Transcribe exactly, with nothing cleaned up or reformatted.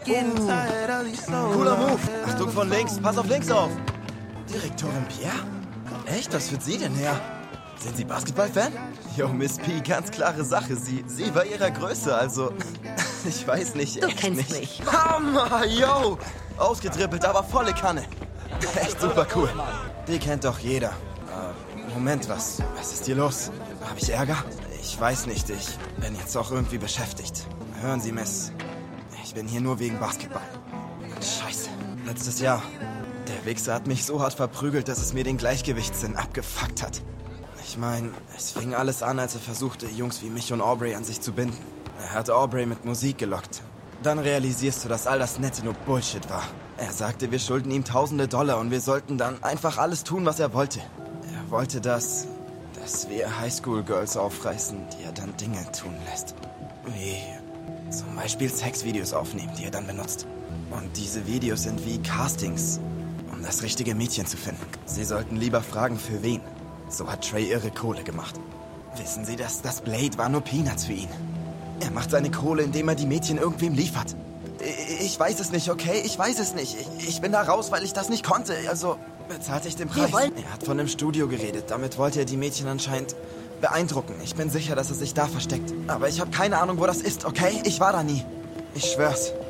Uh, cooler Move. Achtung von links. Pass auf links auf. Direktorin Pierre? Echt? Was führt sie denn her? Sind Sie Basketball-Fan? Jo, Miss P, ganz klare Sache. Sie, sie war ihrer Größe, also... Ich weiß nicht, Du echt kennst nicht. mich. Hammer, yo! Ausgetrippelt, aber volle Kanne. Echt super cool. Die kennt doch jeder. Äh, Moment, was, was ist hier los? Habe ich Ärger? Ich weiß nicht, ich bin jetzt auch irgendwie beschäftigt. Hören Sie, Miss, ich bin hier nur wegen Basketball. Scheiße. Letztes Jahr, der Wichser hat mich so hart verprügelt, dass es mir den Gleichgewichtssinn abgefuckt hat. Ich meine, es fing alles an, als er versuchte, Jungs wie mich und Aubrey an sich zu binden. Er hat Aubrey mit Musik gelockt. Dann realisierst du, dass all das Nette nur Bullshit war. Er sagte, wir schulden ihm tausende Dollar und wir sollten dann einfach alles tun, was er wollte. Er wollte, dass, dass wir Highschool-Girls aufreißen, die er dann Dinge tun lässt. Wie zum Beispiel Sexvideos aufnehmen, die er dann benutzt. Und diese Videos sind wie Castings, um das richtige Mädchen zu finden. Sie sollten lieber fragen, für wen. So hat Trey irre Kohle gemacht. Wissen Sie, dass das Blade war nur Peanuts für ihn. Er macht seine Kohle, indem er die Mädchen irgendwem liefert. Ich weiß es nicht, okay? Ich weiß es nicht. Ich, ich bin da raus, weil ich das nicht konnte. Also bezahlte ich den Preis. Er hat von einem Studio geredet. Damit wollte er die Mädchen anscheinend beeindrucken. Ich bin sicher, dass er sich da versteckt. Aber ich habe keine Ahnung, wo das ist, okay? Ich war da nie. Ich schwör's.